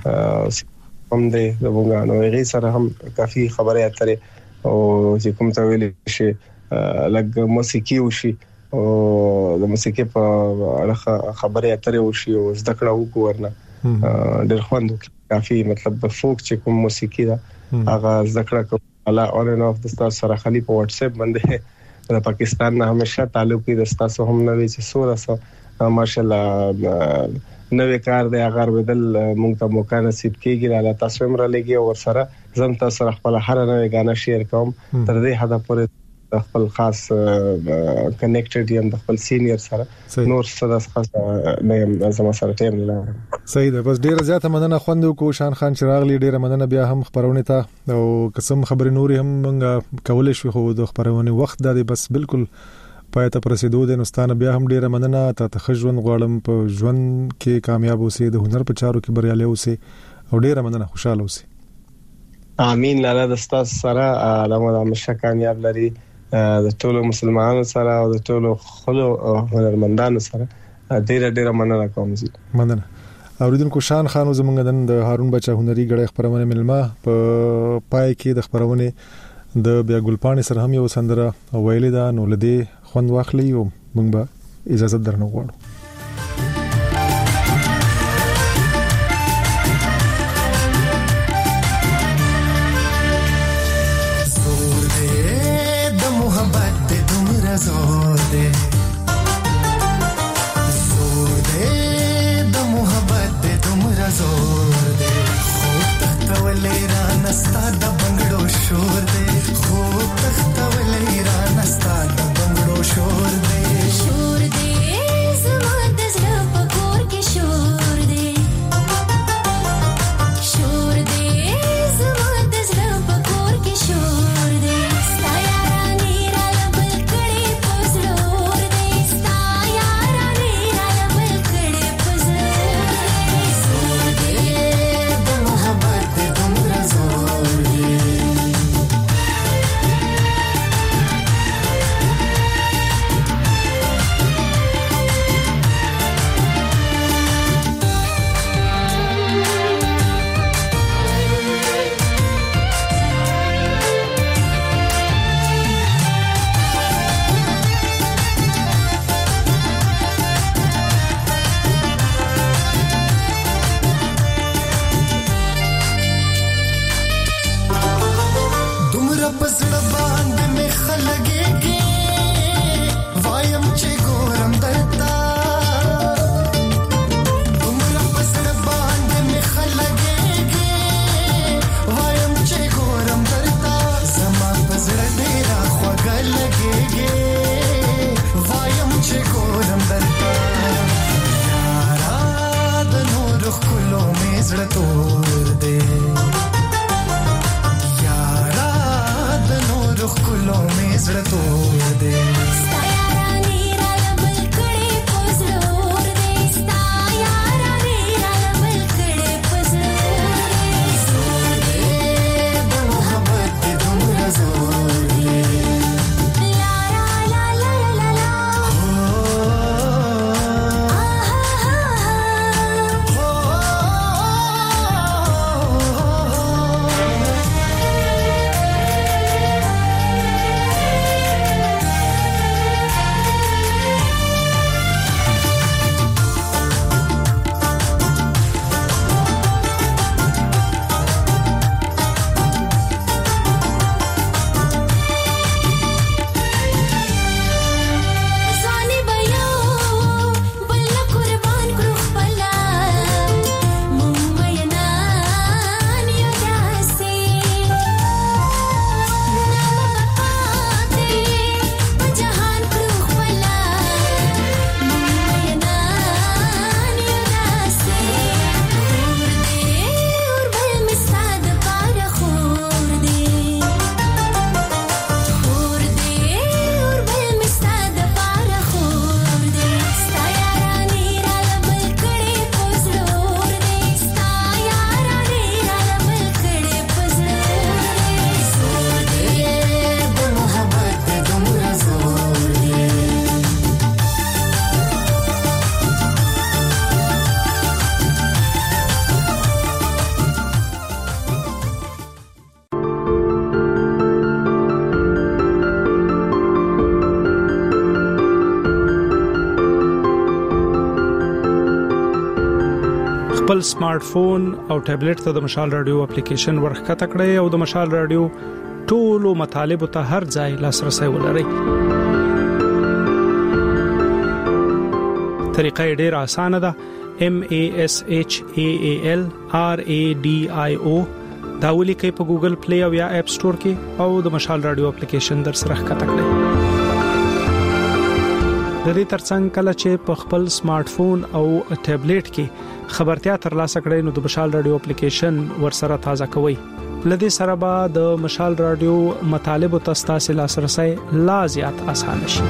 Speaker 3: هم دې زموږه نو هغه سره هم کافي خبره اترې او چې کوم څه ویل شي لګ موسیقي وشي او د موسیقي په اړه خبرې اترې وشي او زده کړه وکورنه ډېر خوند کافي مطلب د فوک چې کوم موسیقي دا هغه زده کړه کوله اون ان اف د تاسو سره خالي په واتس اپ باندې د پاکستان نه همیشه تعلق دي، د تاسو هم نه وی چې سورسه ماشاءالله نوې کار دی هغه بدل مونږ ته موقع نصیب کیږي، الله تاسو هم را لګي او سره زم تاسو سره خپل هر نوې غانا شیر کوم تر دې حدا پورې خپل خاص کنیکټډ یم د خپل سینیئر سره نور سره خاص نه زما سره ټیم نه.
Speaker 2: صحیح ده، بس ډیره زیاته مننه خوند کو شان خان چراغلی، ډیره مننه بیا هم خبرونه ته او قسم خبرې نور هم موږ کولې شو، خو د خبرونه وخت د بس بالکل پایته پرسیدو د نوستانه بیا هم ډیره مننه ته تخجون غواړم په ژوند کې کامیاب اوسې، د هنر په چارو کې بریالي اوسې او ډیره مننه خوشاله اوسې.
Speaker 3: امين لاله د تاسو سره علامه همیشه کامیاب لري، د ټولو مسلمانانو سره او د ټولو خلکو هنرمندانو سره ډیره مننه کوم.
Speaker 2: مننه. اوریدونکو شان خان زمونږ د هارون بچا هنري غړي خبرونه ملما په پای کې د خبرونه د بیا ګلپانی سره هم یو سندره ویلې ده، نو لدی خوند واخلي او موږ به اجازه درنه غواړو.
Speaker 4: پسړ باندې مخ لګيږي وایم چې ګورم
Speaker 6: خپل سمارټ فون او ټابلیټ ته د مشال رادیو اپلیکیشن ورخکته کړئ او د مشال رادیو ټولو مطالب ته هر ځای لاسرسي ولرئ. طریقه ډیره اسانه ده. MASHAALRADIO دا ولیکئ په ګوګل پلی او یا اپ سٹور کې او د مشال رادیو اپلیکیشن در سره ښکته کړئ. د دې ترڅنګ کله چې په خپل سمارټ فون او ټابلیټ کې خبرتیا ترلاسه کړئ نو د مشال رادیو اپلیکیشن ورسره تازه کوئ. لدې سره به د مشال رادیو مطالب او تاسو لاسرسي لا زیات آسان شي.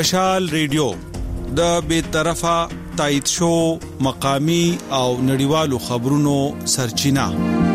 Speaker 7: مشال ریډیو د بے طرفه تایید شو مقامی او نړیوالو خبرونو سرچینه